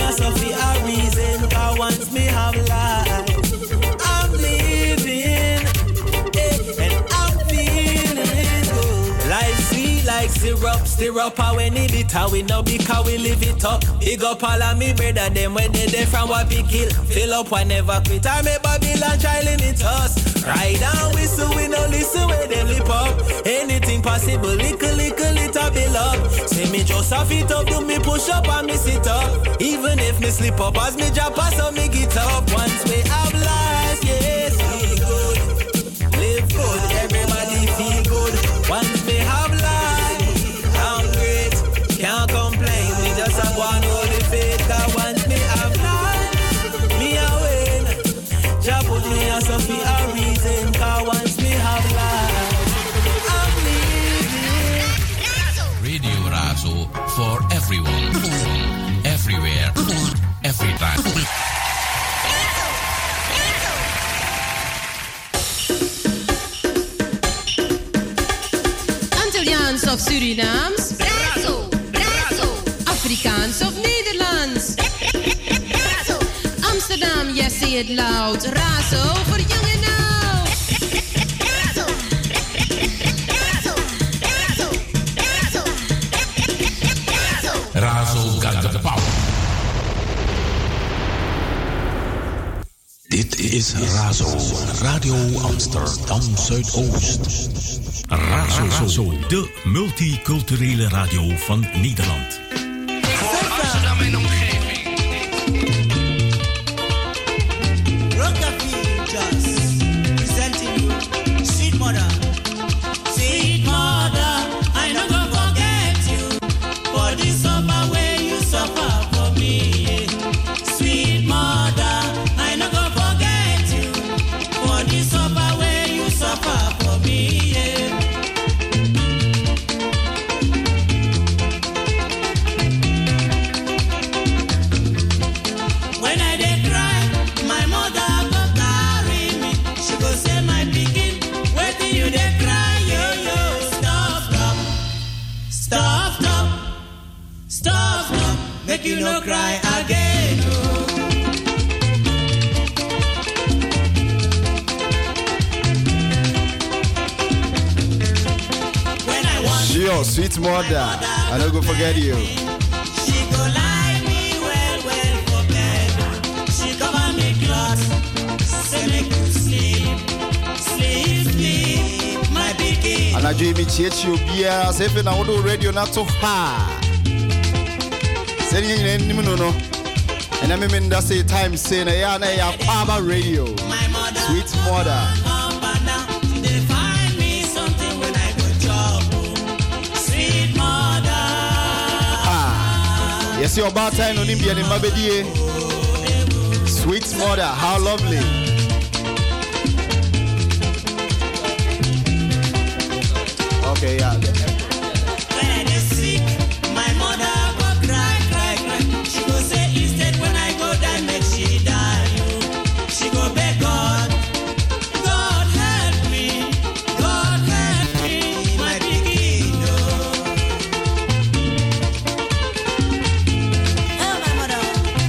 a Sophie a reason, cause once me have life, I'm living, and I'm feeling good. Life sweet like syrup, stir up how we need it, how we know because we live it up. Big up all of me brother, them when they from what we kill. Fill up, I never quit, I make Babylon try limit us. Ride and whistle, we no listen where they lip up. Anything possible, little build up. Say me just have it up, do me push up and me sit up. Even if me slip up, as me drop pass so me get up. Once we have life, yes, feel good. Live good, everybody feel good. Once we have life, I'm great. Can't complain, we just have one holy faith. Cause once me have life, me a win. Jah put me a Sophie a reason. Cause once me have life, I'm living. Radio Razo for everyone, everywhere, every time. Antilliaans of Surinaams? Razo, Razo. Afrikaans of Nederlands? Razo. Amsterdam, yes, say it loud. Razo voor jong en oud. Razo. Razo. Razo. Razo. Razo. Razo got the power. Dit is Razo, Radio Amsterdam Zuidoost. Razo, de multiculturele radio van Nederland. Voor Amsterdam en omgeving. Rockapie just presenting you Sweet Mother. Sweet Mother, I no go forget you for the suffer where you suffer for me. Sweet Mother, I no go forget you for the suffer where you suffer for me. When I dey cry, my mother go carry me. She go say, my pikin, wetin you dey cry, yo yo. Stop, stop, stop, stop, stop, stop. Make you no cry again, oh. When I want Sure, Sweet Mother, I don't go forget you. she go lie me well, well for bed. She cover me cloth, say make you sleep, sleep, sleep, my pikin. And I dream it yet you be as if I would radio not so hard. Saying you no. And I mean that's the time saying I have Power Radio. My mother, Sweet Mother. up and down, she dey find me something when I go job. Oh. Sweet mother, Yes, your bad time on India in Mabedi. Sweet Mother, how lovely. Okay, yeah. when I dey sick, my mother go cry, cry, cry. She go say instead when I go die, make she die. Oh. She go beg God, God help me, my pikin. Oh. Oh, my mother.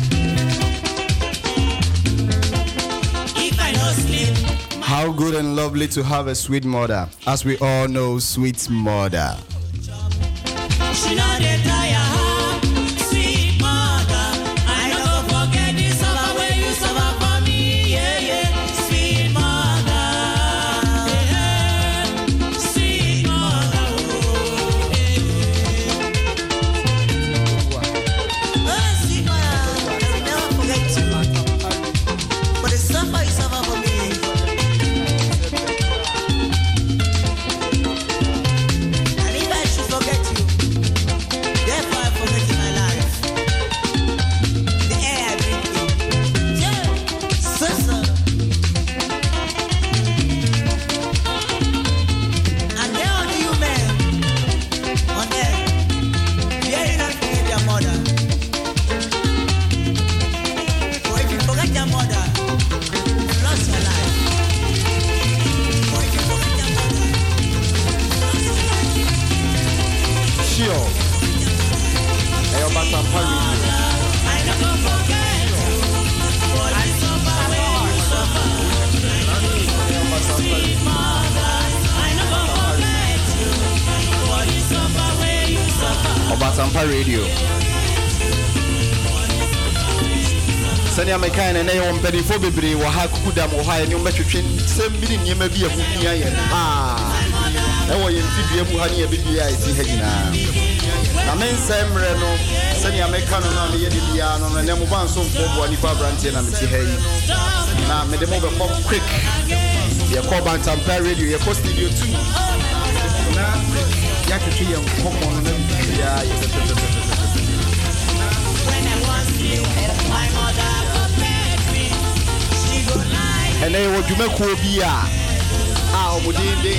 If I no sleep, How good and lovely to have a sweet mother. As we all know, Sweet Mother. she no dey tire. Sweet mother, I no go forget the suffer where you suffer for me. Yeah, yeah. Sweet mother, yeah. Sweet mother, oh, yeah. Oh, sweet mother, I will never forget you. For the suffer you suffer for me. And if I should forget you, therefore I forget in my life. The air I breathe in. Yeah, so. And there are you men on there, dare not forget your mother. For if you forget your mother, you lost your life. For if you forget your mother, you lost your life. Sure. Hey, your back I no go Obatampa Radio. Sani American and they want petty for baby or how could them or high new metro same billion you may be a movie. That was in Fibia Muhani, a baby. I see Hegina. I mean, Sam Reno, Sani American on the Ediano, and then move on some for Bonifa Branch and I'm hey. Now, made them over quick. Your call Bantampa Radio, your post studio too. Yakaki and Pokemon and and they were Jumeku Bia. Ah, Omudinde.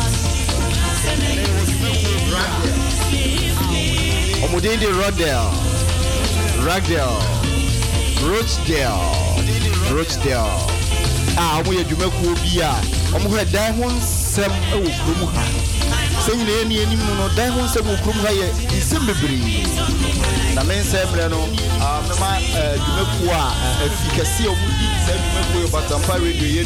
Omudinde Rodell. Ragdale. Rochdale. Ah, we Jumeku Bia. Omu had diamonds, some Krumuha. Saying any no diamonds, some Krumuha is Simbri. The main Sembrano, Jumekua, efficacy of Jumeku, but Tampa Radio,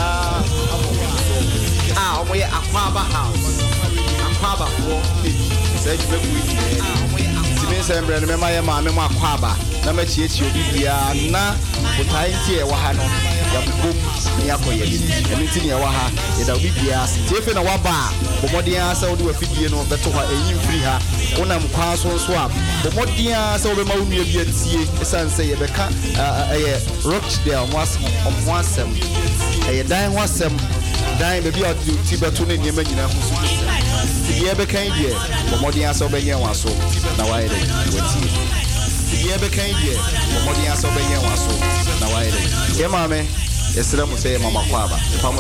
ah, we Aquaba House, Aquaba for said Jumeku. Sembrano, my mamma Quaba, Namachi, Bibia, Na, Utainti, Wahano, Yabu, Niako, anything Yawaha, it'll be Stephen Waba, Bomodia, so do a video, better a free her, Onam Quason swap, Bomodia, so the Maumi and see a son say a Rochdale was of one sem, a dime was some dime maybe out to Tibetan in Yemen. The ever came here, Bomodia, so Benya was so now I did. The ever came here, Bomodia, so Benya was so now I did. Yeah, mammy. Yesterday, say Mama Kwaba.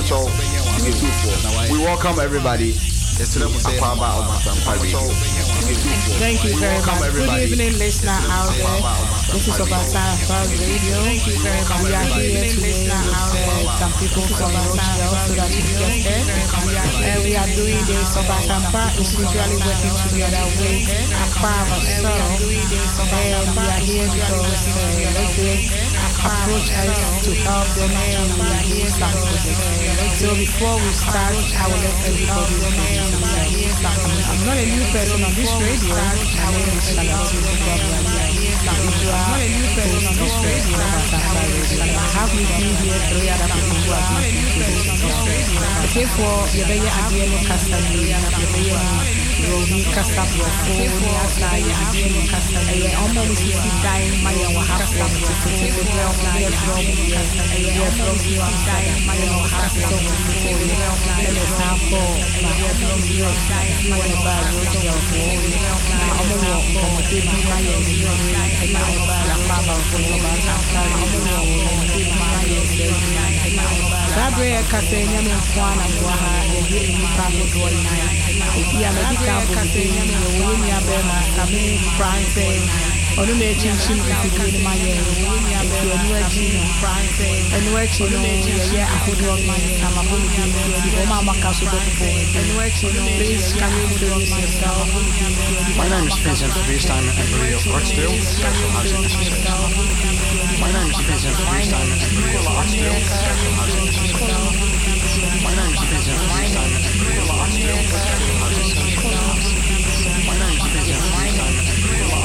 We welcome everybody. Yesterday, say Kwaba on Thank you very much. Good evening, listener out there. This is Obatampa Radio. Thank you very much. We are here today with some people from Rochelle so that we get there. And we are doing this. Obatampa is usually working together with Aquaba. And we are here because approach us to help them and we are here something. So before we start, I will let everybody know. I'm not a new person on this radio. My name is Charlotte. If you are not a new person on this radio, I have with me here 3 other people who are new to this radio. Okay, for your very ideal customer, Rohi Kasabu, Yasa, Yadiano Castan, almost dying my own house to put in the realm from your side, my own house to put in the realm and a sample, my bad road, Sabre Casania and Juana Waha, and Gilly Pablo Doy. Medical Casania, William Bema, Sammy France, or the Machin Chin, my and watching, yeah, I could run my Mama Castle, and watching, please can you introduce yourself? My name is Vincent Priest, I'm an employee of Rochdale. My name is Vincent Priest, I'm an employee of Rochdale. My name is Vincent Priest, I'm an employee of Rochdale. My name is Vincent Priest, I'm an employee of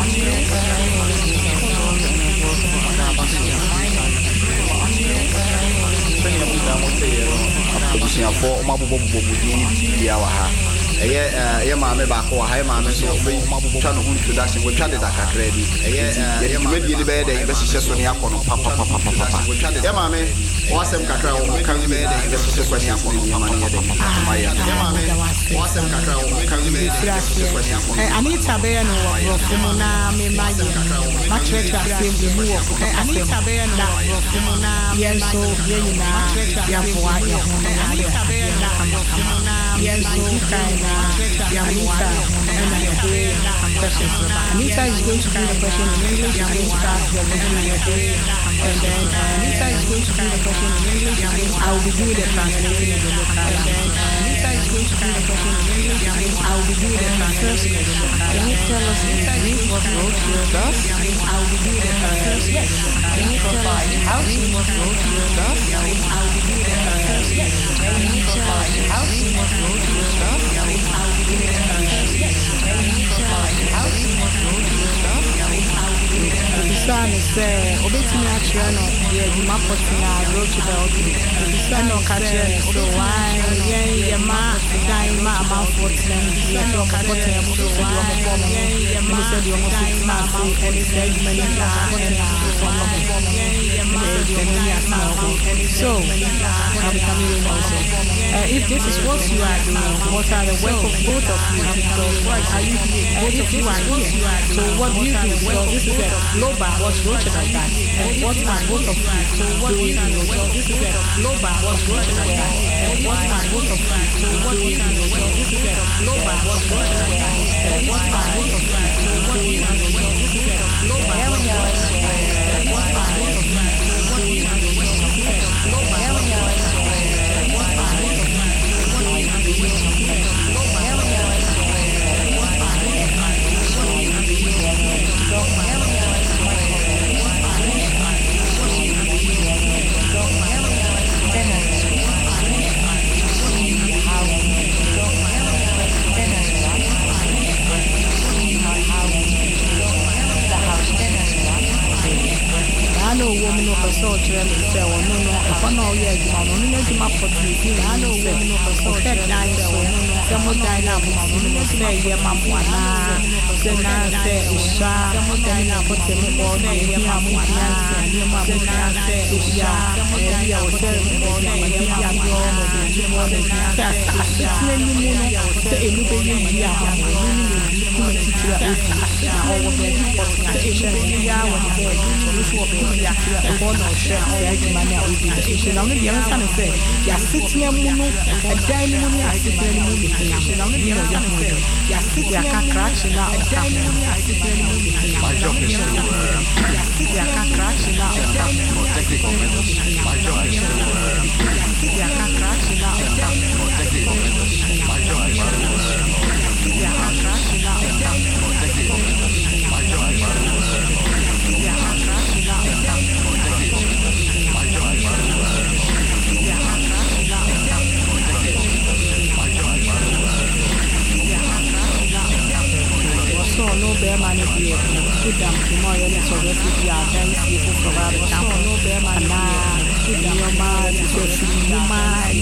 yeah, mamma back or high mamma, so trying to introduction with Chadda Cacrebi. Yeah, you made the bed, and this is just when you are on Papa. Yeah, mamma, awesome cacao, can you made it? This is just when you are on money. Awesome cacao, can you made it? Anita Bayano, Rofumona, much better than the move. Anita Bayano, Rofumona, yes, so Yena, Yafua, Anita Bayano, yes, so Anita, Anita is going to do the question in English. And then Anita is going to do the question in English. I will be doing the translation in the local. And then Anita is going to do the question in English. I will be doing the translation in the local. Can you tell us in brief what Rochelle does? I will be doing the translation. Yes. Can you tell us how what Rochelle does? I will be doing the translation. Can you tell us how what Rochelle does? I will be doing the translation. Can you tell us how son say, obetimi actually no, yeah, you map road to the son no catcher, so why, yeah, ma, dying ma, about 14, yeah, so catcher, so why, yeah, ma, said you almost dying ma, and he said, many so, I'm coming in also. If this is what you are doing, what are the work of both of you? Because what are you doing? Both of you are here. So what do you do? So this is a global, what's Rocha like that? And what are both of you? So what do you do? So this is a global, what's Rocha like that? And what are both of you? So what do you do? So this is a global, what's Rocha like that? And what are both of you? So what do you do? So this is a global, what's Rocha like that? And what are both of you? So what do you do? So this is a global, what's Rocha like that? I know woman of a soldier and say, well, no, if I know you are nominated for the I know woman of a soldier and someone died up, say, yeah, Mamma, say, Isha, someone died up, put them all day, yeah, Mamma, say, Isha, and you are telling all day, yeah, Mamma, no bear money here. Put them tomorrow, let's already are very simple for our town. No bear money. Put them your man, so free, you man,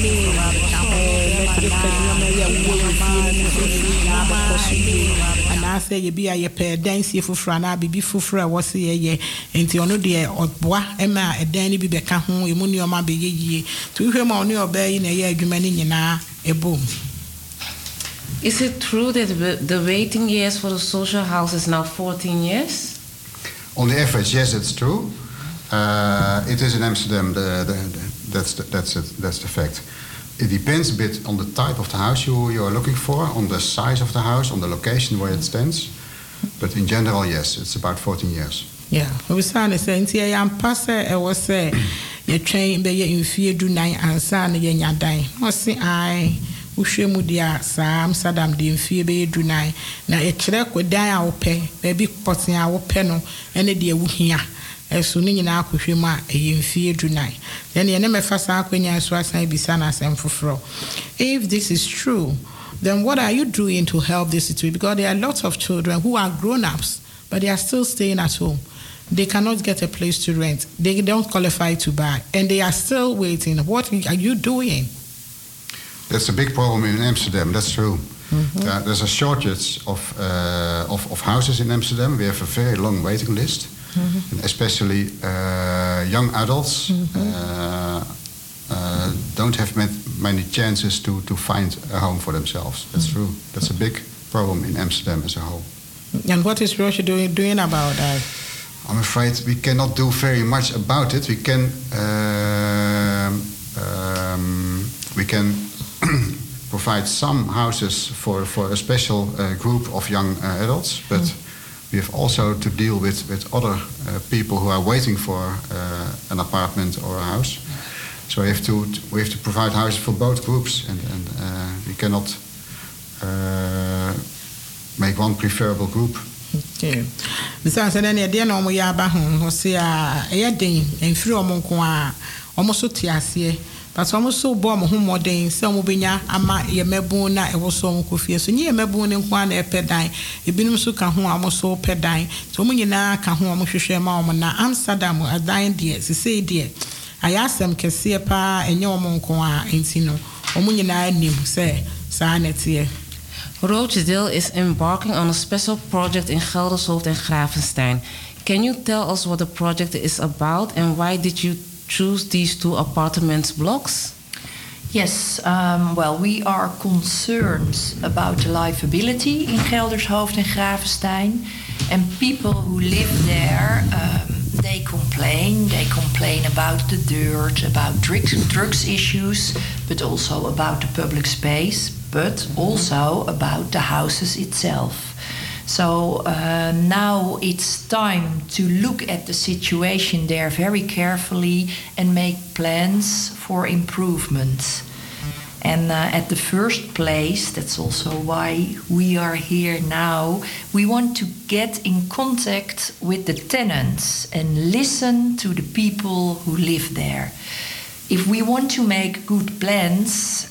and I say, you be a pair dance for Frana, be for was ye, and you know, dear, or bois, Emma, a Danny be back home, you money or my be ye. To him on your bay in a year, you many a boom. Is it true that the waiting years for the social house is now 14 years? On the average, yes, it's true. It is in Amsterdam. That's the fact. It depends a bit on the type of the house you are looking for, on the size of the house, on the location where it stands. But in general, yes, it's about 14 years. Yeah, we sound the same. I am passer. I was say, you train be in fear do nine and son yen ya die. Must see I. Ushemu dia Sam Saddam di mfie be dunai na ekire kwadan a wo pe ba bi poten a wo pe no ene de ewu hia eso ni nyina akohwem a eye mfie dunai then ye ne mefa sa akwanya so asan bisa na asem foforo. If this is true, then what are you doing to help this situation? Because there are lots of children who are grown-ups but they are still staying at home. They cannot get a place to rent. They don't qualify to buy and they are still waiting. What are you doing? That's a big problem in Amsterdam. That's true. Mm-hmm. There's a shortage of houses in Amsterdam. We have a very long waiting list, mm-hmm. and especially young adults mm-hmm. Don't have many chances to find a home for themselves. That's mm-hmm. true. That's a big problem in Amsterdam as a whole. And what is Russia doing about that? I'm afraid we cannot do very much about it. We can provide some houses for a special group of young adults, but we have also to deal with other people who are waiting for an apartment or a house. So we have to provide houses for both groups, and we cannot make one preferable group. Okay. Besides, then the idea no mo ya ba ho say a den en free omo nko a omo so tiase but almost so bomb home more than some benya ama ye mebuna e wo so mo kofie so nye mebu ne kwa na epedan ebinum so ka ho amoso pedan so mo nyina ka ho mo hwehwe ma o na Amsterdam adan de se de ayasem kese pa enye o mo nko a entino o mo nyina anim se sa netie. Rochdale is embarking on a special project in Geldershoofd and Gravenstein. Can you tell us what the project is about and why did you choose these 2 apartment blocks? Yes, well, we are concerned about the livability in Geldershoofd and Gravenstein, and people who live there, they complain about the dirt, about drugs issues, but also about the public space, but also about the houses itself. So now it's time to look at the situation there very carefully and make plans for improvement. And at the first place, that's also why we are here now, we want to get in contact with the tenants and listen to the people who live there. If we want to make good plans,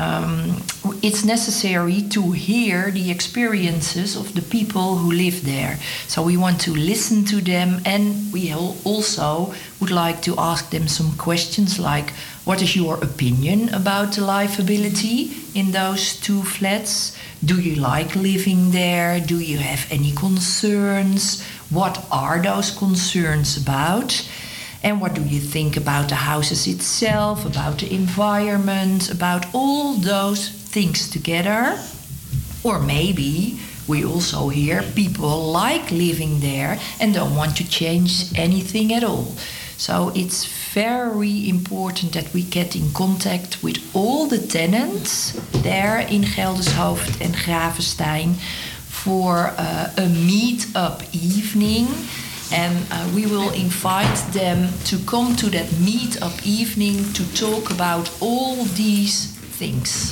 it's necessary to hear the experiences of the people who live there. So we want to listen to them, and we also would like to ask them some questions like, what is your opinion about the livability in those 2 flats? Do you like living there? Do you have any concerns? What are those concerns about? And what do you think about the houses itself, about the environment, about all those things together? Or maybe we also hear people like living there and don't want to change anything at all. So it's very important that we get in contact with all the tenants there in Geldershoofd and Gravenstein for a meet-up evening. And we will invite them to come to that meet-up evening to talk about all these things.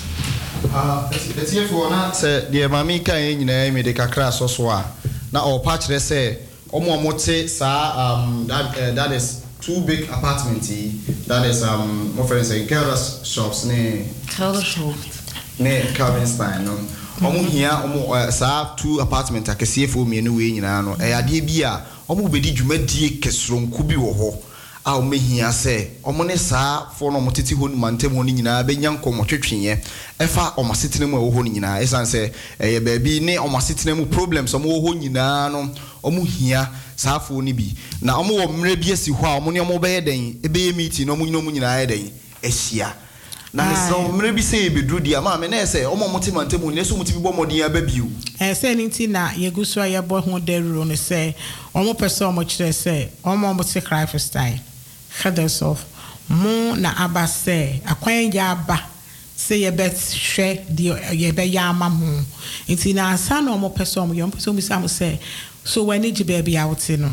It's here for not the mamika in the kakra soswa. Now, or patch they say, Omomote sa that is 2 big apartments. That is my friend saying Kelder's shops ne Geldershoofd. Ne Calvinstein. Omo here omo sa 2 apartments akese for me no we nyina no. E ade bia omo bedi dwumadie kesronku bi wo ho a o mehia se omo ne saa fo no motete ho mantem ho nyina benya nkomo twetwenye efa o masetene mu wo ho nyina esan se ye baabi ne o masetene mu problems omo wo ho nyina no omo hia saa fo ni bi na omo wo mre bi asi ho a omo ne omo be yeden ebe meeting no omo nyina yeden ehia na so mre bi se bedru dia ma me na se omo mote mantem ho ne so mote bi bo modin ababiu se nti na yeguso ayebo ho deruro ne se omo person omo kire se omo mote Gravenstein Geldershoofd mo na abase akwan ya aba se ye bet hwe de ye be ya ama mo nti na ansa na omo person omo yo person mi sam se so when it baby out no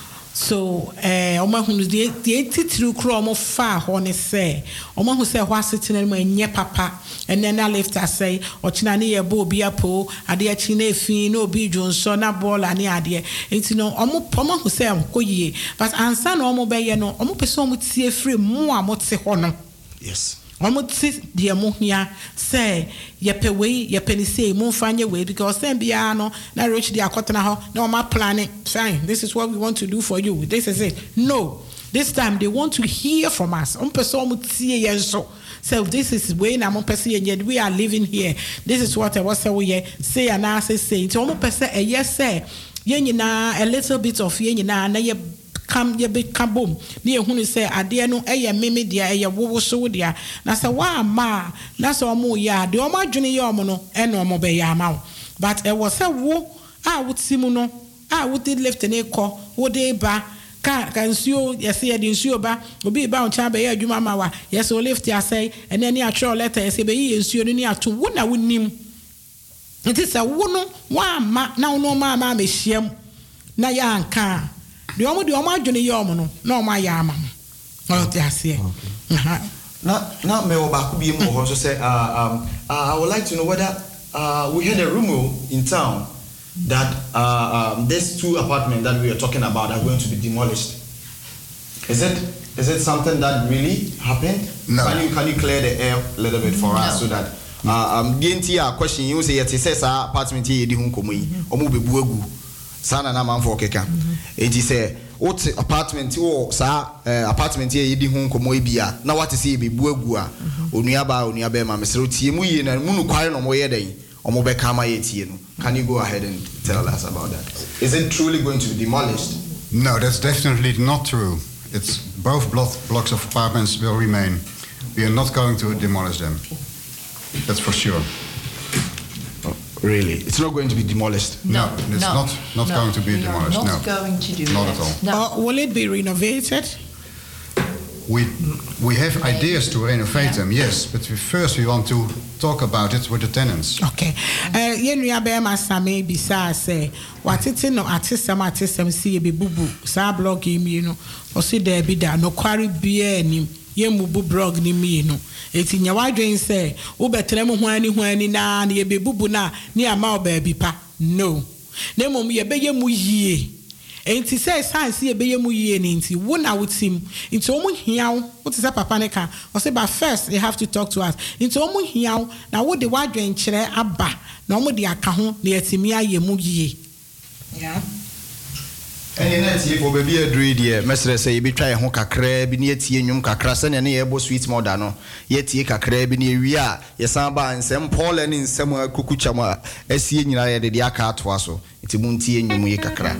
so omo hunu de titru kro omo fa ho ne se omo hu se ho asetena mo enye papa ene na lift say ochina ne ye bo obi apo ade achi na efi na obi dwonso na bola ne ade enti no omo hu se koyie but ansa na omo be ye no omo pese omo tie free mo amote ho no yes omo ti de mo hia say ye pe we ye pe ni say mo fanye we because then bia no na reach the akotena ho na omo planning fine this is what we want to do for you this is it no this time they want to hear from us omo pese omo tie ye so so this is when I'm person we are living here this is what I was say and I say to omo pese yes say ye nyina a little bit of ye nyina na ye come ye be kabom na ehunu say ade no eye meme dia eye wowo so dia na say wa ma na say omo ya de omo adwene ye omo no e na omo be ya ma but e was say wo a wutimu no a wuti left na ekọ wo de ba ka nsuo yesi ye de nsuo ba obi ba oncha be ye adwuma ma wa yesi o lift ya say ene ni atro letter yesi be ye nsuo ni ato wo na wonim nti say wo no wa ma na wo no ma ma mehiem na ya anka de omo adwene ye omo no na omo ya ama o ti ase na me wo ba ku bi mo ho so say I would like to know whether we had a rumor in town that these 2 apartments that we are talking about are going to be demolished. Is it? Is it something that really happened? No. Can you clear the air a little bit for us so that DNT question you say it says apartment here di hunkomo yi omo bebu egu sana na manfo keka enti say what apartment or sa apartment here di hunkomo bia na what say bebu egu a onuaba ma mesero tie mu yi na mu nu kware no mo ye dan omo be kama ye tie no. Can you go ahead and tell us about that? Is it truly going to be demolished? No, that's definitely not true. It's both blocks of apartments will remain. We are not going to demolish them. That's for sure. Oh, really? It's not going to be demolished? No, it's not going to be demolished. We are not going to do not that. at all. Will it be renovated? We have ideas to renovate them, yes, but first we want to talk about it with the tenants. Okay. Yenua bema same bisa say watete no atesem see be bubu sa blog imi no o si there be da no kwari bia anim yemu bu blog ni mi no eti nya wadwen say wo betre mo ho ani na ye be bubu na ni ama oba bi pa no na mom ye be yemu yie enti say science ye be yemu yie ni enti wo na wutim enti omu hiaw what is papa ne ka o say but first they have to talk to us enti omu hiaw na wo de wadwen kire aba na omu de aka ho na yetimi ayemu yie yeah. And in that year, for baby a dread year, Mestre say, be try a honka crab, be near tea and yum cacrasan and ebo sweet modano, yet ye cacrab near we are, Yasamba and some Paul and in somewhere cucuchama, as seeing you the diaca twasso, it's a munti and yumu cacra.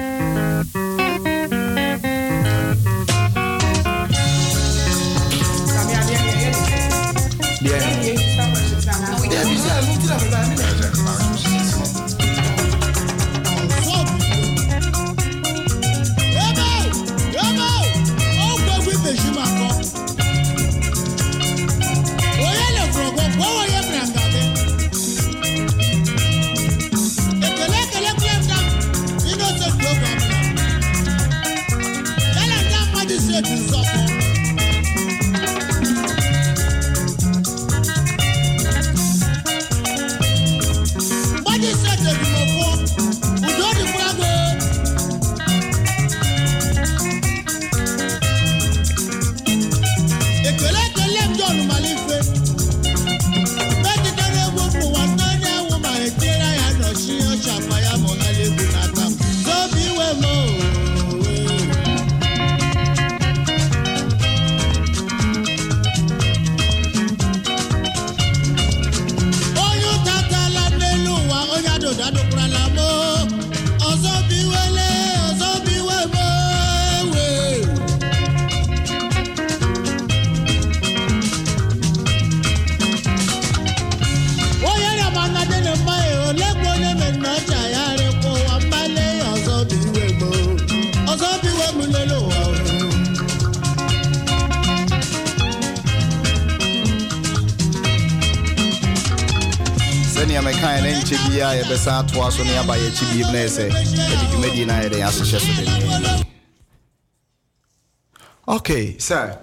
Okay, sir.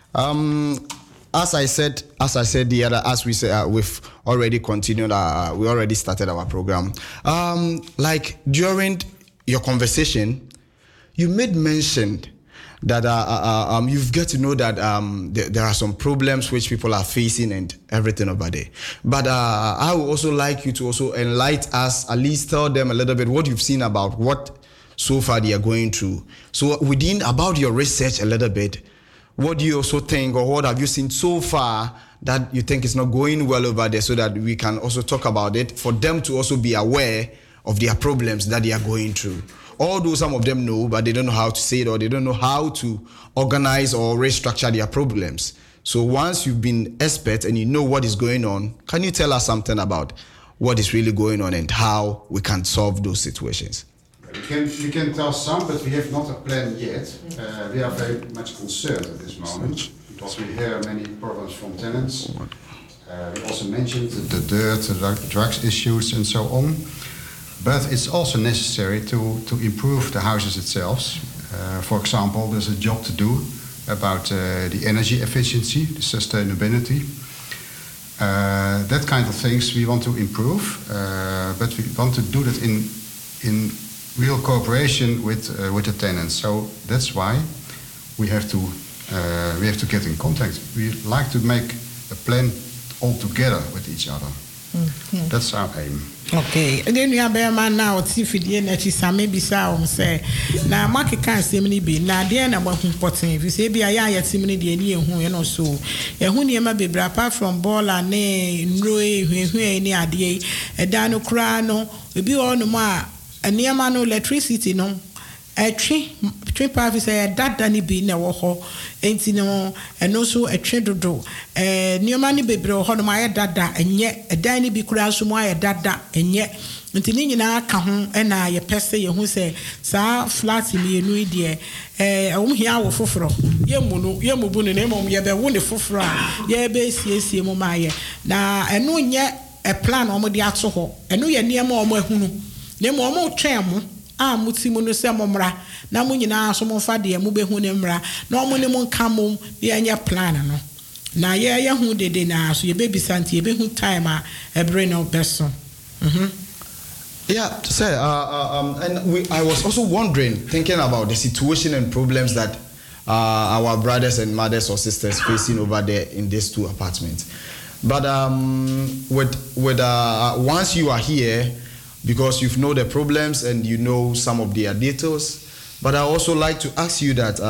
As I said the other, as we said, we've already continued. We already started our program. Like during your conversation, you made mention that you've got to know that there are some problems which people are facing and everything over there. But I would also like you to also enlighten us, at least tell them a little bit what you've seen about what so far they are going through. So about your research a little bit, what do you also think, or what have you seen so far that you think is not going well over there, so that we can also talk about it, for them to also be aware of their problems that they are going through. Although some of them know, but they don't know how to say it, or they don't know how to organize or restructure their problems. So once you've been expert and you know what is going on, can you tell us something about what is really going on and how we can solve those situations? We can tell some, but we have not a plan yet. We are very much concerned at this moment because we hear many problems from tenants. We also mentioned the dirt, the drugs issues and so on. But it's also necessary to improve the houses itself. For example, there's a job to do about the energy efficiency, the sustainability. That kind of things we want to improve, but we want to do that in real cooperation with the tenants. So that's why we have to we have to get in contact. We like to make a plan all together with each other. That's our aim. Okay. And then you have a man now, Tiffy, and she may be sound say. Now, market can't see me be. Now, the end about important. If you say, be a yet simony, the idea who you know so. A hunia be apart from ball and nay, Roy, who any idea, a dano crano, we be all no more. A near man electricity, no. A tree party say that Danny be no ho, ain't no, and also a tredo. A new money be bro, my dada, and yet a Danny be crash my dada, and yet until in our come and I a peste who say, Sa flat in me, no dear, a here will fufro. Yamu name on ye be wonderful fra, ye base, yes, ye momaye. Now, and no yet a plan on the atso, and no ye near more hunu. Ne more chamo. Mutsimu no se momra na mu nyina so mo fa de mu behu ne mra na omo ne mo nkamom ye anya plan no na ye hu dede na so ye baby santi ye behu time a ebre no person. Yeah, sir. And I was also wondering, thinking about the situation and problems that our brothers and mothers or sisters facing over there in these two apartments. But once you are here, because you know the problems and you know some of their details, but I also like to ask you that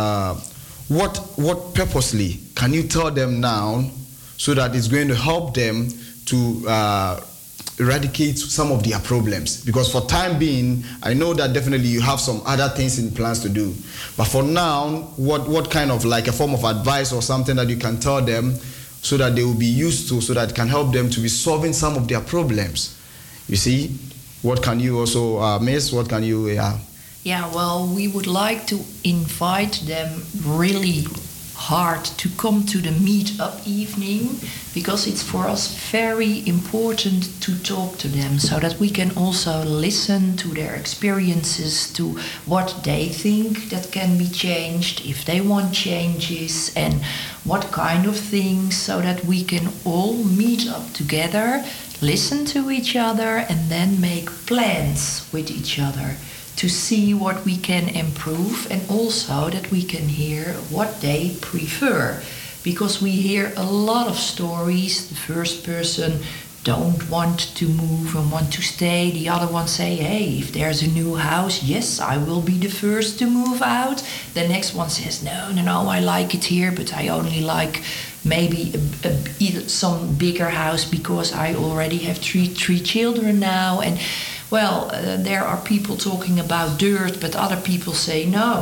what purposely can you tell them now so that it's going to help them to eradicate some of their problems? Because for time being, I know that definitely you have some other things in plans to do, but for now, what kind of like a form of advice or something that you can tell them so that they will be used to, so that it can help them to be solving some of their problems? You see? What can you also miss? What can you... Yeah, well, we would like to invite them really hard to come to the meet-up evening, because it's for us very important to talk to them so that we can also listen to their experiences, to what they think that can be changed, if they want changes, and what kind of things, so that we can all meet up together, listen to each other, and then make plans with each other to see what we can improve, and also that we can hear what they prefer. Because we hear a lot of stories. The first person don't want to move and want to stay. The other one say, hey, if there's a new house, yes, I will be the first to move out. The next one says, no, I like it here, but I only like maybe some bigger house because I already have three children now. And well, there are people talking about dirt, but other people say no,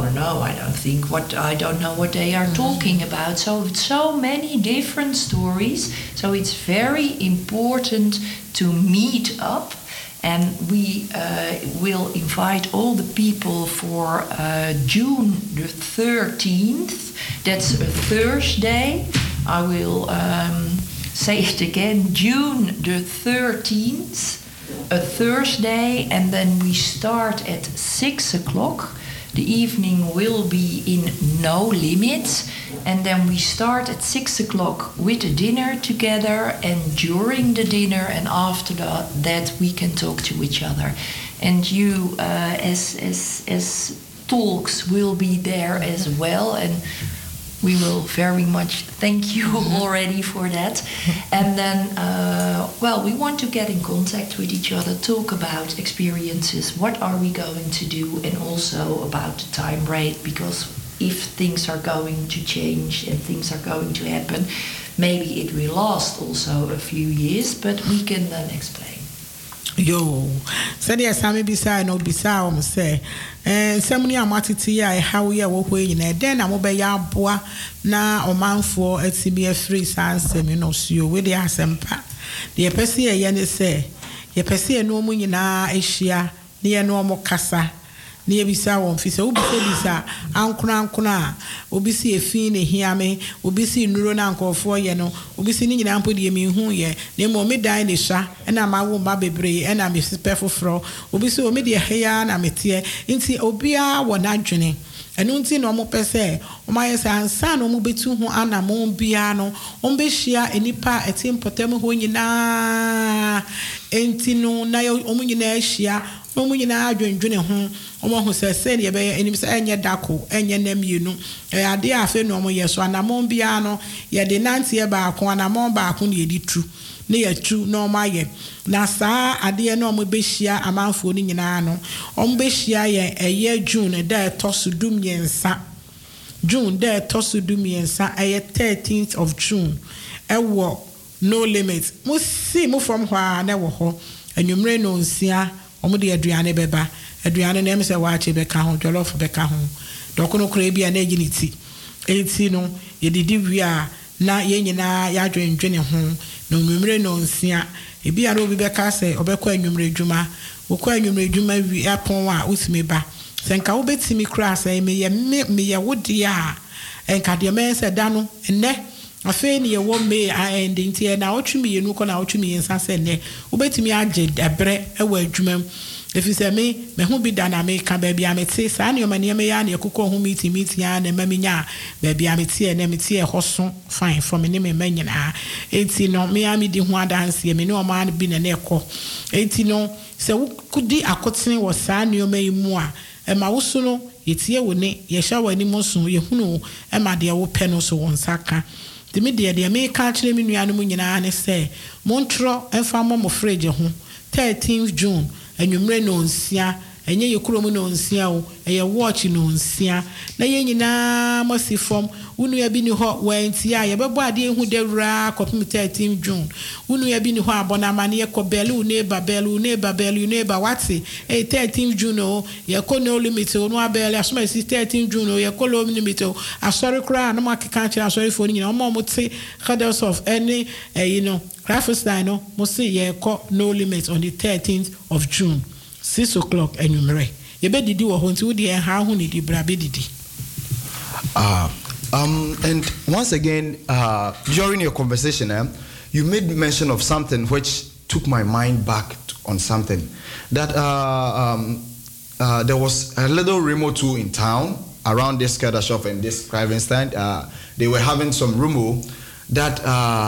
I don't know what they are talking about. So it's so many different stories. So it's very important to meet up, and we will invite all the people for June the 13th. That's a Thursday. I will say it again, June the 13th, a Thursday, and then we start at 6 o'clock. The evening will be in No Limits, and then we start at 6 o'clock with a dinner together, and during the dinner and after that we can talk to each other. And you as talks will be there as well, and we will very much thank you already for that. And then, we want to get in contact with each other, talk about experiences, what are we going to do, and also about the time rate, because if things are going to change and things are going to happen, maybe it will last also a few years, but we can then explain. Yo, said yes, I may be sad, no be sad, say. And somebody I'm at it how we are working in then I'm obey ya boa na or man for a CBF free sans seminos you with the asempa. The Persia yen say, ye Persia no munina Asia, near no more casa. Near Bisa one fisa, Ubisa, Ankuna, Ubisi a fin, a hiame, Ubisi Nuronanko for yeno, Ubisi in Ampo de Mihu ye, Nemo me dine sha, and I'm a woman baby, and I'm Mrs. Perfo Fro, Ubisi o media hair and I'm a tear, inti Obia one anjony. And unti no more per se, o my son, o mubitu who anna mon piano, ombeshia, and nipa a team potemo who na, entino, nayo omuninasia. mo nyina adwendwene ho omo ho se ne be enim se enye dako enye namienu ade afa no mo yeso anamon bia no ye de nante ba ko anamon ba ko ne yedi tru ne ya tru no ma ye na saa ade no mo behia amanfo ni nyina no omo behia ye eye June da tosudum yensa June da tosudum yensa eye 13th of June ewo no limit mo si mo from hwa na wo ho anwumre no nsia omo de aduane beba aduane na em se waache beka ho jollof beka ho dokono kra bia na aginiti enti no ye didi wia na ye nyina ya dwendwene ho no nwumre no nsia ebi ara obi beka se obekọ anwumre dwuma wokọ anwumre dwuma wi apon a usime ba senka wo betimi kra se me ye wodi a enka de me se da no enne afi ne ye wo me a ending tie na otwumi ye nu ko na otwumi ye nsa se ne wo betimi age ebre ewa adwuma if you say me ho bi da na me ka ba bia meti sa ne omane me ya na ekukọ ho meeting ya na maminya ba bia meti na meti e hoso fine for me ne me manyina enti no me ya me di ho adanse me ne o ma bi na ekọ enti no se wo kudi akotene wo sa ne o mai mu a e ma wo so no yetie wo ne ye hwa wani mo so ye hunu e ma de wo pe no so won saka de me ka kire me nua no mu nyina ne se montro emfa mo fridge ho 13th June anwumre no nsia enye ye kurom no nsia o eye watch no nsia na ye nyina mosifom unu ya bi ni ho wenti a ye bebo ade ehu dewura kopim 13 June unu ya bi ni ho abona mane ye ko belu neighbor wati 13 June o ye ko no limit o no abele asoma 13 June o ye ko no limit o asori kra na makika kira asori fo nyina mo te headers of any Grafenstein no mo say ye ko no limit on the 13th of June 6 o'clock anwumre ye be didi wo ho nti wo de ha ho ni di bra be didi and once again during your conversation you made mention of something which took my mind back on something that there was a little Remo too in town around this Kedar shop and this Grafenstein. They were having some rumor that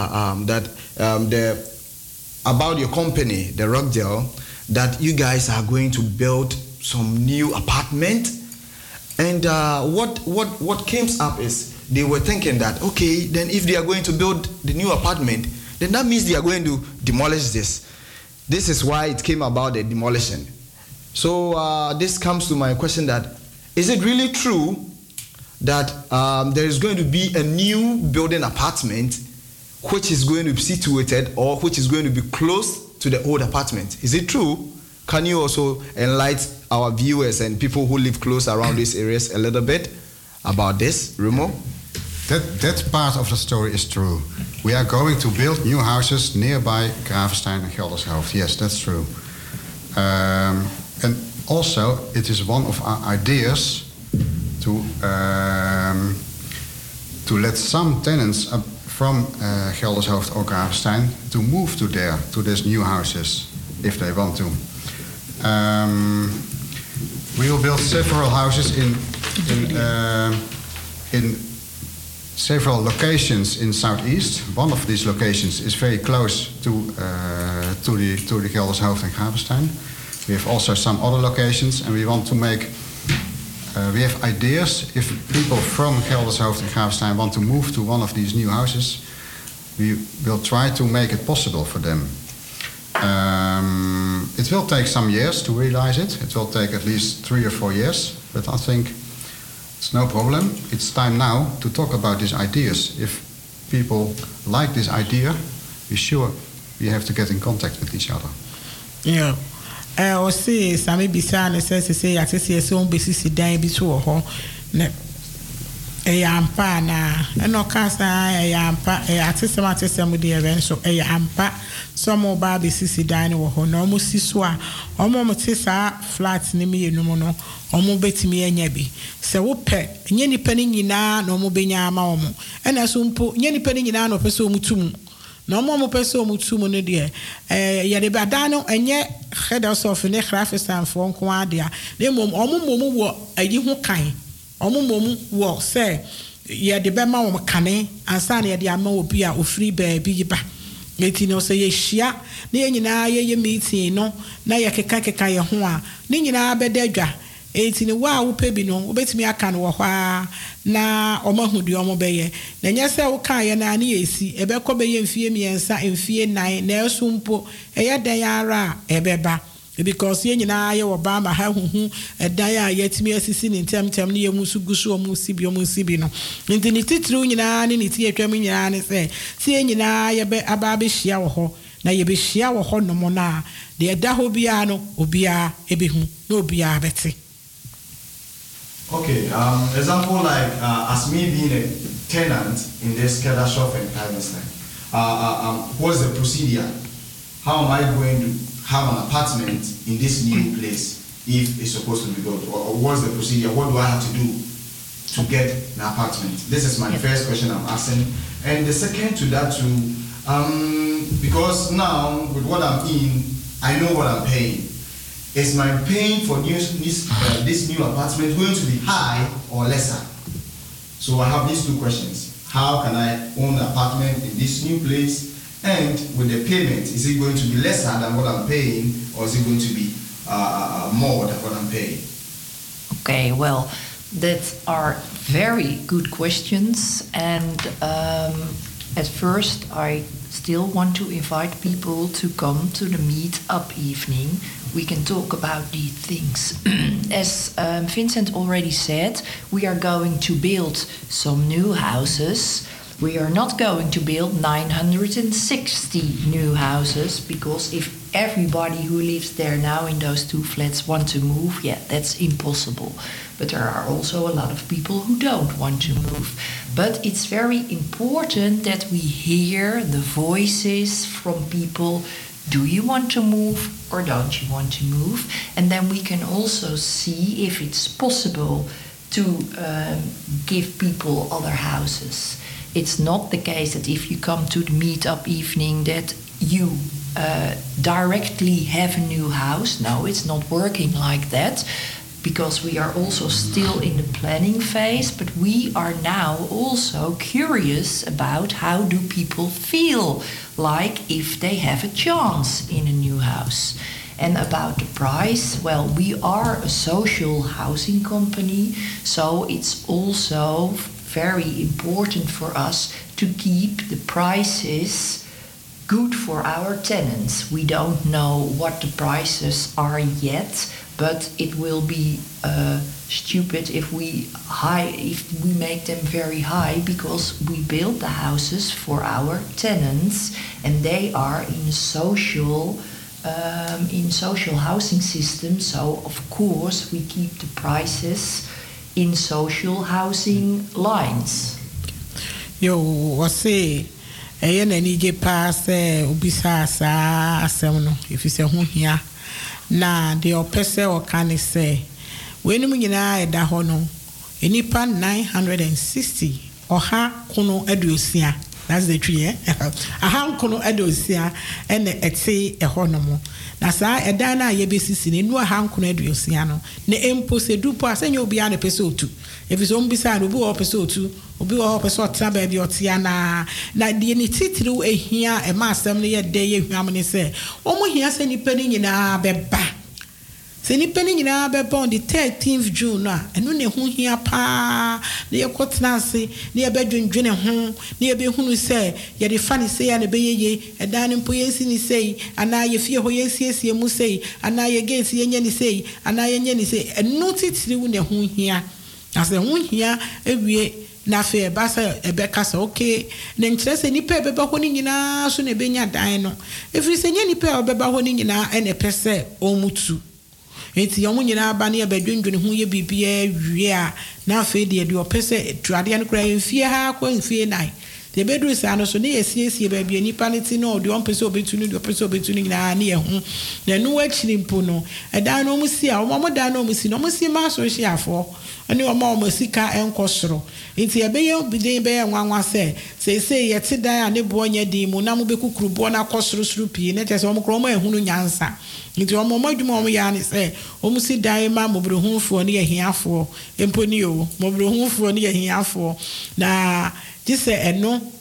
about your company, the Rockdale, that you guys are going to build some new apartment. And what came up is they were thinking that, okay, then if they are going to build the new apartment, then that means they are going to demolish this. This is why it came about, the demolition. So this comes to my question that, is it really true that there is going to be a new building apartment which is going to be situated or which is going to be close to the old apartment? Is it true? Can you also enlighten our viewers and people who live close around these areas a little bit about this, Remo? That part of the story is true. We are going to build new houses nearby Grafenstein and Geldershoofd. Yes, that's true. And also, it is one of our ideas to let some tenants from Geldershoofd or Grafenstein to move to these new houses, if they want to. We will build several houses in several locations in Southeast. One of these locations is very close to the Geldershoofd and Grafenstein. We have also some other locations, and we want to make. We have ideas. If people from Geldershoofd and Grafenstein want to move to one of these new houses, we will try to make it possible for them. It will take some years to realize it. It will take at least 3 or 4 years, but I think it's no problem. It's time now to talk about these ideas. If people like this idea, be sure we have to get in contact with each other. Yeah. I say Sammy Bissan says I say so basis dan bi to ho na ampa na no kasa ampa atesem de even so ampa some ba basis dan wo ho na omo siso a omo motesa flat ni me enum no omo betimi anya bi se wo pe nye nipa ni nyina na omo benya ama omo ena so mpo nye nipa ni nyina na opese omo tum no mo pese omutu mu no de yede bada no enye headers of ne Grafenstein for nko ade a ne mom omomom wo ayi ho kan omomom wo se yede be ma wo kane ansa na yede ama obi a ofiri ba bi ba eti no so ye hia na ye nyina ye meeting no na ye keka ye ho a ne nyina beda adwa eti ne wa wo pɛ bi no obetimi aka no wo hwa na omahu de omo bɛyɛ na nyɛ sɛ wo ka ye na ne yesi ebɛkɔ bɛyɛ mfie miensa mfie nan na esumpo ɛyɛ dan ara ɛbɛba because ye nyina ye wo ba ma ha huhu ɛdan a yɛtimi asisi ne ntɛmtɛm ne ye musu gusu omu sibi no nti ne titiri nyina ne ne tie twam nyina ne sɛ tie nyina ye bɛ aba bɛ hia wo ho na ye bɛ hia wo ho no mo na de ɛda ho bia no obia ebehu na obia bɛte. Okay, example like as me being a tenant in this Keldershof and Palestine, what's the procedure? How am I going to have an apartment in this new place if it's supposed to be built? Or what's the procedure? What do I have to do to get an apartment? This is my first question I'm asking. And the second to that too, because now with what I'm in, I know what I'm paying. Is my paying for this new apartment going to be high or lesser? So I have these two questions. How can I own an apartment in this new place? And with the payment, is it going to be lesser than what I'm paying, or is it going to be more than what I'm paying? Okay, well, that are very good questions. And at first, I still want to invite people to come to the meet-up evening. We can talk about these things. As Vincent already said, we are going to build some new houses. We are not going to build 960 new houses, because if everybody who lives there now in those 2 flats want to move, that's impossible. But there are also a lot of people who don't want to move. But it's very important that we hear the voices from people. Do you want to move or don't you want to move? And then we can also see if it's possible to give people other houses. It's not the case that if you come to the meet-up evening that you directly have a new house. No, it's not working like that, because we are also still in the planning phase, but we are now also curious about how do people feel like if they have a chance in a new house. And about the price, well, we are a social housing company, so it's also very important for us to keep the prices good for our tenants. We don't know what the prices are yet, but it will be stupid if we make them very high, because we build the houses for our tenants, and they are in social housing system. So of course we keep the prices in social housing lines. Yo, wase eye na ni je pass obisa sa asem no efise ho hia na de opese o kan say we ni nyina eda ho no enipa 960 oha kono aduosia. That's the tree, eh? Aha kono aduosia ene ete eho no mo. Na saa eda na ye besisi ne nu aha kono aduosia no na empo sedu po asenye obi a na pese otu. Efise ombisa no obi o pese otu, obi o pese otia ba bi otia na de ni titiri ehia e ma asem ne ye de ye hwam ne se omo hia se nipa ni nyina beba. Se nipa ni nyina beba on the 13th June na eno ne ho hia pa na ye kotena ase na ye bedwendwene ho na ye behunu se ye de fa ne se ya na beyeye eda ne mpo yensi ni sei ana ye fie ho yensiesie mu sei ana ye gate ye nya ni sei ana ye nya ni sei eno titiri wo ne ho hia ase ho hia ewie na fe ba sa ebeka sa okay na nkyere se nipa ebeba ho ni nyina so na benya dan no efiri se nya nipa obeba ho ni nyina ene pese omutu. Enti yomu nyina aba ne abadwendwene ho ye bibia wie a na afi de opese tuade an kura mfie ha kwa mfie nai de bedru sa no so ne yesiesie ba bia nipa ne ti no de opese obetunu de opese obetunu nyina ne ye ho na nu akiri mpo no eda no musi a omo da no musi no musi ma so hye afo ani omo sika enkosoro enti ebeye obiden be nwanwa se yete dan a ne bo nya din mu na mo bekukuru bo na kosoro suru pii ne tese omo kro mo ehunu nyansa nti omo madwuma omo ya ne se omo si dan ma mobrohunfo ne ye hiafo emponi o mobrohunfo ne ye hiafo na dise eno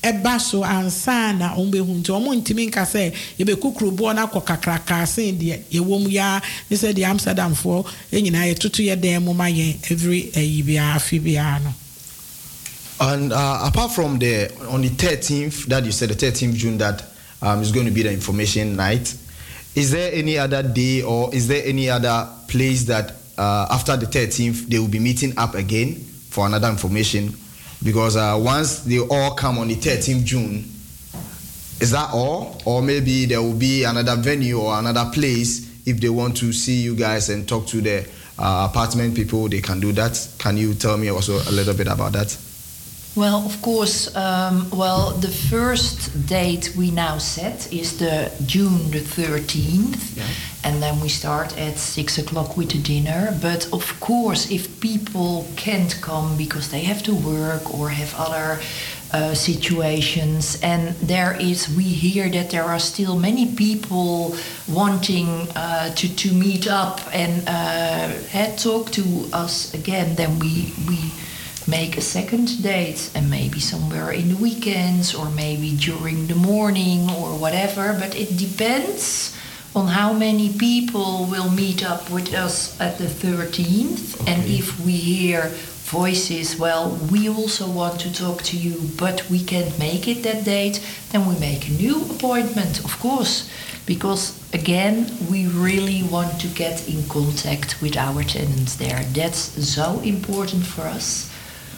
eba so ansana ombehu nti omo ntimi nka se yebe kukrubo na kwakakraka sen de yewom ya ne se de Amsterdam for enyina yetutu ye dem mo ma ye every yibia afibia no. And apart from on the 13th, that you said, the 13th June, that is going to be the information night, is there any other day or is there any other place that after the 13th they will be meeting up again for another information? Because once they all come on the 13th June, is that all? Or maybe there will be another venue or another place if they want to see you guys and talk to the apartment people, they can do that. Can you tell me also a little bit about that? Well, of course, the first date we now set is the June the 13th, and then we start at 6 o'clock with the dinner. But of course, if people can't come because they have to work or have other situations, and we hear that there are still many people wanting to meet up and talk to us again, then we make a second date, and maybe somewhere in the weekends or maybe during the morning or whatever. But it depends on how many people will meet up with us at the 13th. Okay. And if we hear voices, well, we also want to talk to you, but we can't make it that date, then we make a new appointment, of course. Because, again, we really want to get in contact with our tenants there. That's so important for us.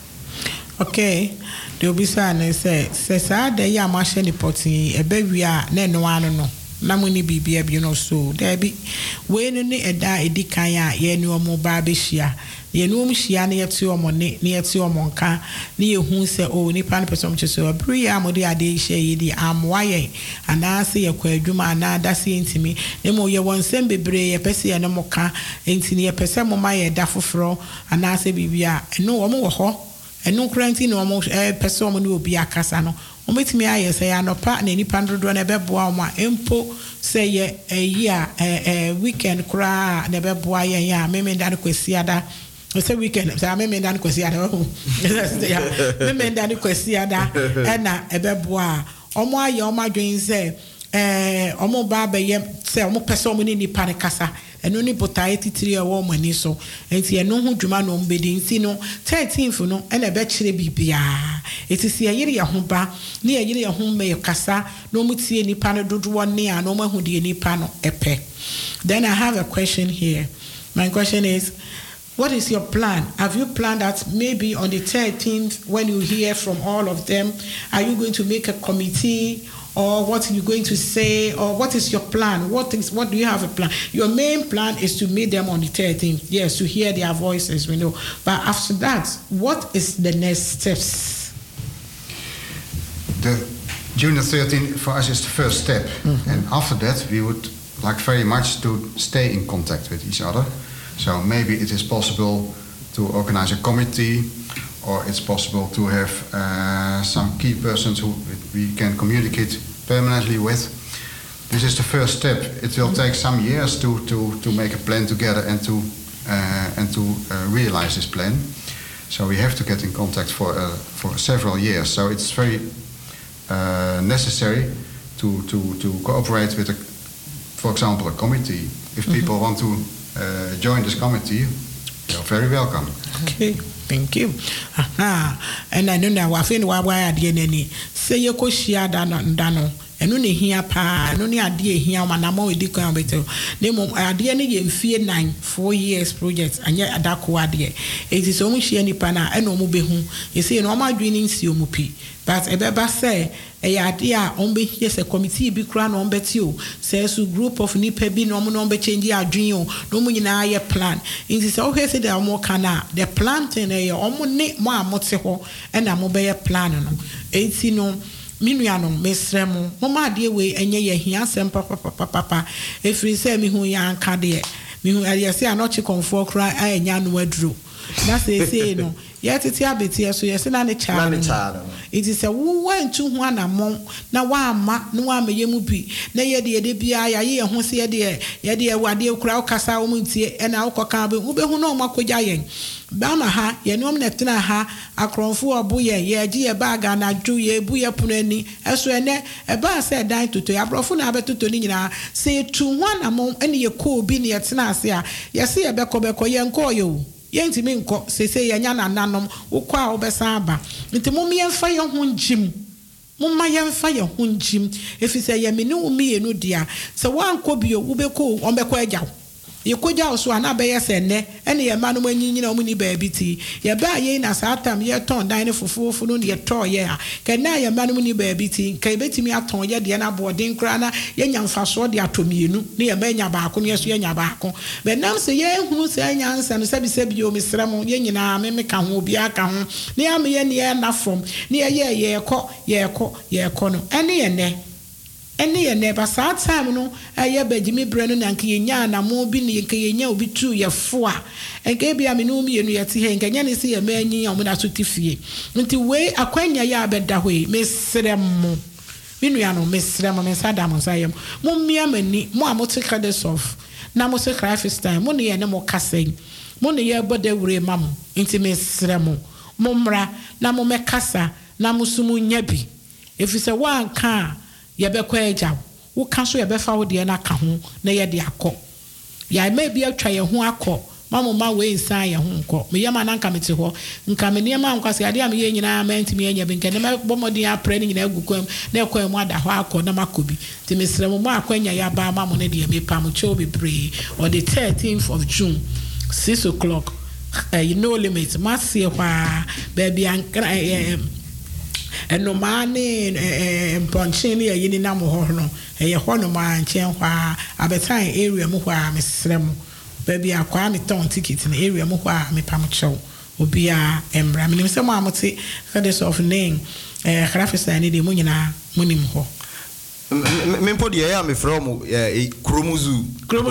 Okay, there will be some say the ya machine potty a baby no namuni bibi you know so there be when ni eda edikanya ye ni omo ba be hia ye no mu hia na yeti omo ne yeti omo nka na ye hu se o ni pan person so abri ya mo de ade hia ye di amwa ye ana se ye kwa adwuma na da se ntimi ne mo ye wonsem bebre ye pese ye ne mo ka ntini ye pese mo ma ye da foforo ana se bibia no omo wo ho enu kranti no omo pese omo ne obi akasa no ometimi aye say anopa na nipa ndodo na beboa oma empo say ye weekend kra na beboa ye ya meme ndan kwesiada say weekend say meme ndan kwesiada meme ndan kwesiada na ebeboa omo aye omo adwen say omo ba be ye say omo pese omo ni nipa ne kasa eno ni botae titiri e wo mani so enti eno ho dwuma no mbedi nti no 13th no ena be kire bibia etisi yiri ya ho ba ni yiri ya ho me kasa no mutie nipa no dodo ne a no mahu de nipa no epe. Then I have a question here. My question is, what is your plan? Have you planned that maybe on the 13th when you hear from all of them, are you going to make a committee? Or what are you going to say? Or what is your plan? What do you have a plan? Your main plan is to meet them on the 13th. Yes, to hear their voices, we know. But after that, what is the next steps? The June the 13th for us is the first step. Mm-hmm. And after that, we would like very much to stay in contact with each other. So maybe it is possible to organize a committee, or it's possible to have some key persons who we can communicate permanently with. This is the first step. It will take some years to make a plan together and to realize this plan. So we have to get in contact for several years. So it's very necessary to cooperate with, for example, a committee. If people want to join this committee, you're very welcome. Okay. Thank you. And I know that we feel why nani say you ko shia dano eno ne hia pa no ne ade hia manamo we di kan beto ne mom ade ne ye mfie 4 years project anya adako ade it is omu shia nipa na eno mu behu you say no ma dwini nsi omu pi but ebeba say ade a ombe hie se committee bi kra no ombeti o say so group of nipa bi no no ombe change adwin o no mu nyina ye plan it is o he say the omo kana the planting e omo ne mo amote ho e na mo be ye plan no enti no minuano mesremo mama de we enye ye hia sem papa efri se mi hu ya anka de mi hu ya se anochi konfo kra anya no aduro na say no yɛ tete abetia so yɛ se na ne cha it is a went to one among na wa ma no wa me yemu bi na ye de bia ya ye ho se ye de wade kura kasa wo ntie e na wokoka be wo be hu na o makogya yen ba ma ha ye nom na tena ha akronfo obo ye agi ye baga na dwu ye bu ye pono ani eso ene e ba se dan toto ya brofo na abetoto ni nyina se tu one among ene ye ko bi ne ye tena ase a ye se ye beko ye nko ye o yentimi nko sese yenya nananom wokɔ a wobɛsan aba nti mom yɛmfa yɛ ho njim momma yɛmfa yɛ ho njim efisɛ yɛ me ne wo mienu dia sɛ wankɔ bio wobɛkɔ ɔmbɛkɔ agyaw yɛkɔgya wo so a na bɛyɛ sɛ nnɛ ɛne yɛ ma no manyinyina ɔmo ni baabi ti yɛbaa yɛi na saa tam yɛtɔn dan ne fofoofo no ne yɛtɔɔ yɛ a kɛnɛ yɛ ma no mu ni baabi ti nka yɛbɛtumi atɔn yɛ deɛ no aboɔden koraa na yɛnya mfasoɔ de atɔ mmienu ne yɛbɛnya baako ne yɛso yɛnya baako bɛnam sɛ yɛhunu sɛ nyansa no sɛbisɛbi o mesrɛ mo yɛ nyinaa me ka ho obiara ka ho ne ame yɛ ne yɛna fam ne yɛyɛ yɛkɔ no ɛne yɛ nnɛ ene ye never saa time no aye bagimi bre no na nka yenya na mo bi ne nka yenya obi tu ye fo a enka bia me no mienu ye te he nka nya ne se ye manyi o mo na so tifie nti we akwanya ya abeda hoi mesrem mo minu no mesrem mo sada mo sayem mo mia mani mo amotika de sof na mo se Christ time mo ne ye ne mo kasen mo ne ye bode wure mam nti mesrem mo mra na mo mekasa na mo sumu nya bi efise wa nka yɛbɛkɔ agya wo ka so yɛbɛfa wo deɛ na ka ho na yɛde akɔ ya ma bi atwa yɛ ho akɔ ma we nsan yɛ ho nkɔ me yɛma na nka mete hɔ nka me nneɛma nkwase ade a me yɛ nyinaa ma ntimi anya bi nka ne bɔmɔden apre ne nyinaa gu kwam na ɛkɔ mu ada hɔ akɔ na makɔ bi te mesrɛ mo akwanya ya ba ma mo ne deɛ me pa mo kyɛw bebree on the 13th of June 6 o'clock no limit masie hɔ a baabi ankra eno mane mponche ne yini na mo ho no ye ho no ma nchen hwa abetan area mu hwa mesrem baby akwa me ton ticket na area mu hwa me pam chew obi a embra me se mo amote Goddess of name grafisa ne de mo nyina monim ho Mempo de ya me from Kromuzu.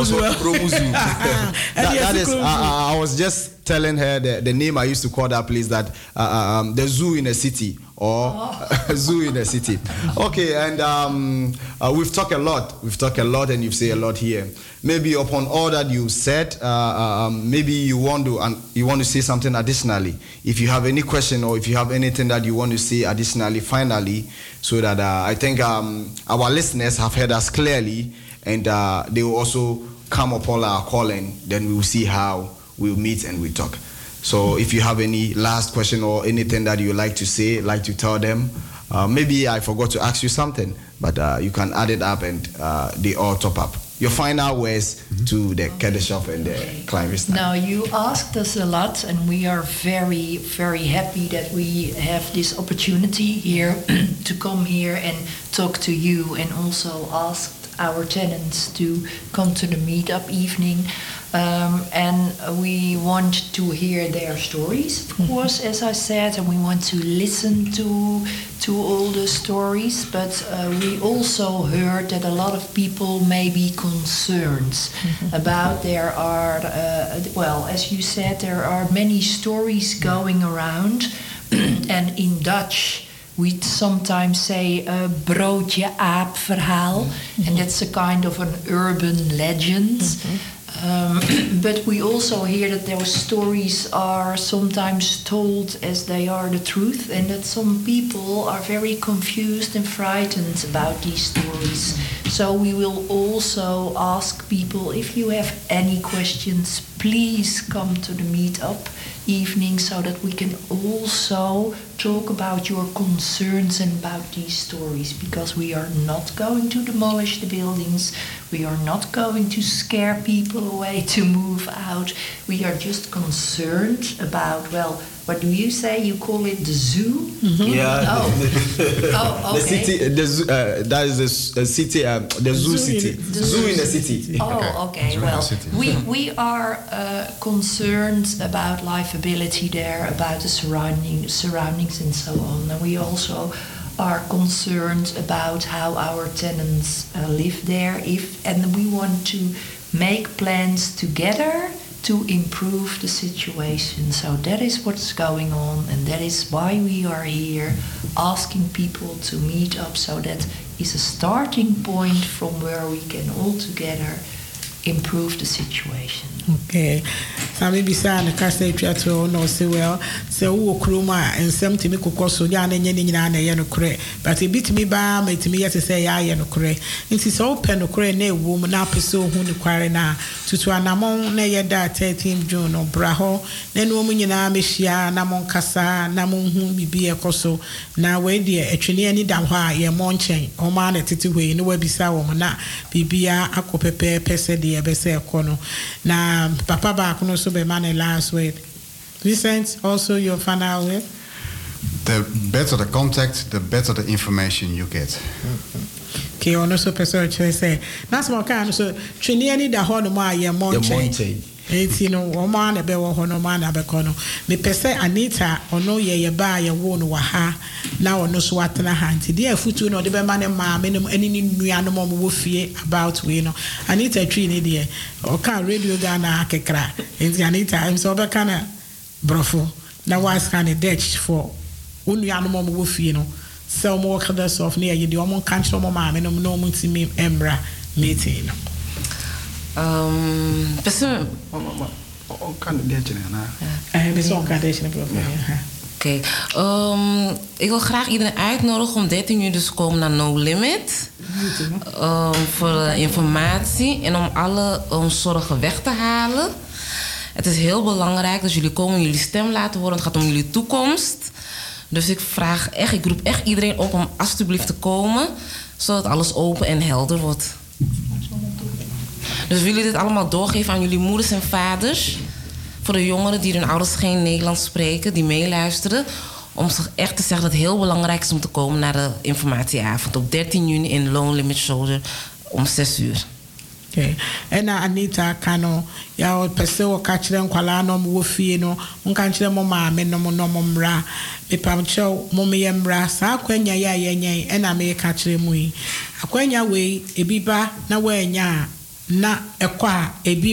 That is I was just telling her the name I used to call that place, that the zoo in a city, or zoo in a city. Okay, and we've talked a lot and you've said a lot here. Maybe upon all that you said, maybe you want to say something additionally. If you have any question or if you have anything that you want to say additionally, finally, so that I think our listeners have heard us clearly, and they will also come upon our calling. Then we will see how we'll meet and we talk. So if you have any last question or anything that you like to say, like to tell them, maybe I forgot to ask you something, but you can add it up and they all top up. Your final words to the Kedeshop and the climbers. Now, you asked us a lot, and we are very, very happy that we have this opportunity here to come here and talk to you, and also ask our tenants to come to the meetup evening. And we want to hear their stories, of course, as I said, and we want to listen to all the stories, but we also heard that a lot of people may be concerned about there are, well, as you said, there are many stories going around, and in Dutch, we sometimes say broodje aap verhaal, and that's a kind of an urban legend. But we also hear that those stories are sometimes told as they are the truth, and that some people are very confused and frightened about these stories. So we will also ask people, if you have any questions, please come to the meetup evening so that we can also talk about your concerns and about these stories, because we are not going to demolish the buildings, we are not going to scare people away to move out, we are just concerned about, well, what do you say? You call it the zoo? Yeah. Oh, okay. The city, the zoo, that is the city, the zoo city. Zoo in the city. Oh, okay. Well, we are concerned about livability there, about the surroundings and so on. And we also are concerned about how our tenants live there. And we want to make plans together to improve the situation. So that is what's going on, and that is why we are here asking people to meet up. So that is a starting point from where we can all together improve the situation. Okay. Sami bisa na kasa etwa to no say well. So wo kroma ensem timi kokoso ya na nye nyina na ye no kure. But e bitimi ba ma timi ye say ya ye no kure. Nti so open no kure na ewu mu na pese ohu ni kware na tutu anamon na ye da 13 June no bra ho na no mu nyina mehia na mon kasa na mon hu bibi ekoso na we de etwene ani da ho a ye monchen o ma na titi hwe ni wa bisa wo na bibia akopepe pese de be se ekono na Papa back no so be man last word. Vincent, also your final word. The better the contact, the better the information you get. Okay, ono so person say. That's more kind so twini ani da ho no ma ye monche. Eti no wo ma na be wo ho no ma na be kono. Me pese Anita ono ye ba ye wo no wa ha na ono so atena ha nti de afutu no de be ma ne ma me no ani ni nua no mo wo fie about we no. Anita twi ni de o ka radio Ghana akekra. Enti Anita am so be kana brofo na was kind of ditch for onua no mo wo fie no. So mo ka da sof ne ye de o mo kan so mo ma me no no mo ti mi embra meeting no. Oké. Ik wil graag iedereen uitnodigen om 13 uur dus te komen naar No Limit. Voor informatie en om alle zorgen weg te halen. Het is heel belangrijk dat jullie komen en jullie stem laten horen. Het gaat om jullie toekomst. Dus ik roep echt iedereen op om alsjeblieft te komen. Zodat alles open en helder wordt. Dus willen jullie dit allemaal doorgeven aan jullie moeders en vaders? Voor de jongeren die hun ouders geen Nederlands spreken, die meeluisteren. Om zich echt te zeggen dat het heel belangrijk is om te komen naar de informatieavond op 13 juni in Lone Limit Shoulder om 6 uur. Okay. En Anita kano ya pese o ka kire nkwala no mo fie no nka kire mo ma me no mo mra me pam cho mo me mra sa kwanya ya yenyen e na me ka kire mu yi akwanya we ebiba na wanya na ekwa ebi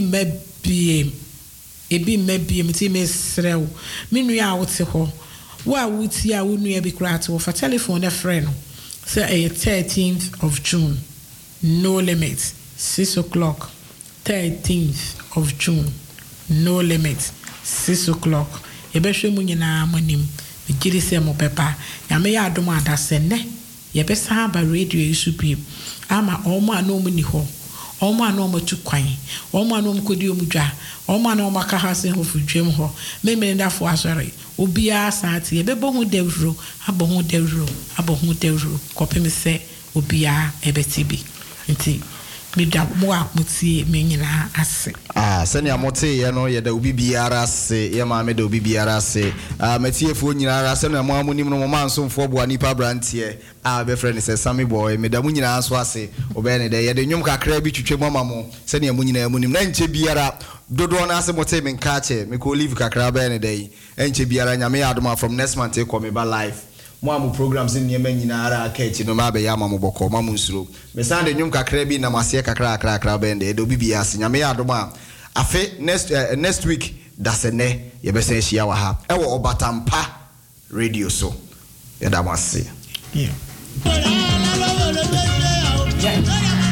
mebie mti me srew me nua a wote ho wa wuti a wo nua bi kra to for telephone a friend say 13th of June No Limit 6 o'clock 13th of June No Limit 6 o'clock ebehwe mu nyina manim bigiri se mo pepa ya me ya adom adasenne ye be sa ba radio isupi ama omo anomu ni ho omo anomu tukwan omo anomu kodi omudwa omo anomu aka hase ho fudwem ho me me ndafo asore obia saati ye be bohu dewro abohu dewro kopem se obia ebetibi nti mida mo a mutie me nyina ase sani amote ye no ye da obi biara ase ye ma me da obi biara ase matie fo nyina ase na mo amunim no mo mansomfo bo anipa brantie be friend se Sammy boy me da mu nyina aso ase obe ne da ye de nwum kakra bi twetwe mo mamo sani amu nyina amunim na nche biara dodo na ase mote me nka che me ko live kakra be ne da yi enche biara nyame ya adoma from next month e come ba live mo amu programs in yema nyina ara akachi no ma be ya mamu boko mamu nsuro me sande nyum kakra bi na masie kakra bende do bibi ase nyame ya adoma afe next week dasene ye be se hia wa ha e wo Obatampa radio so ya da masie yeah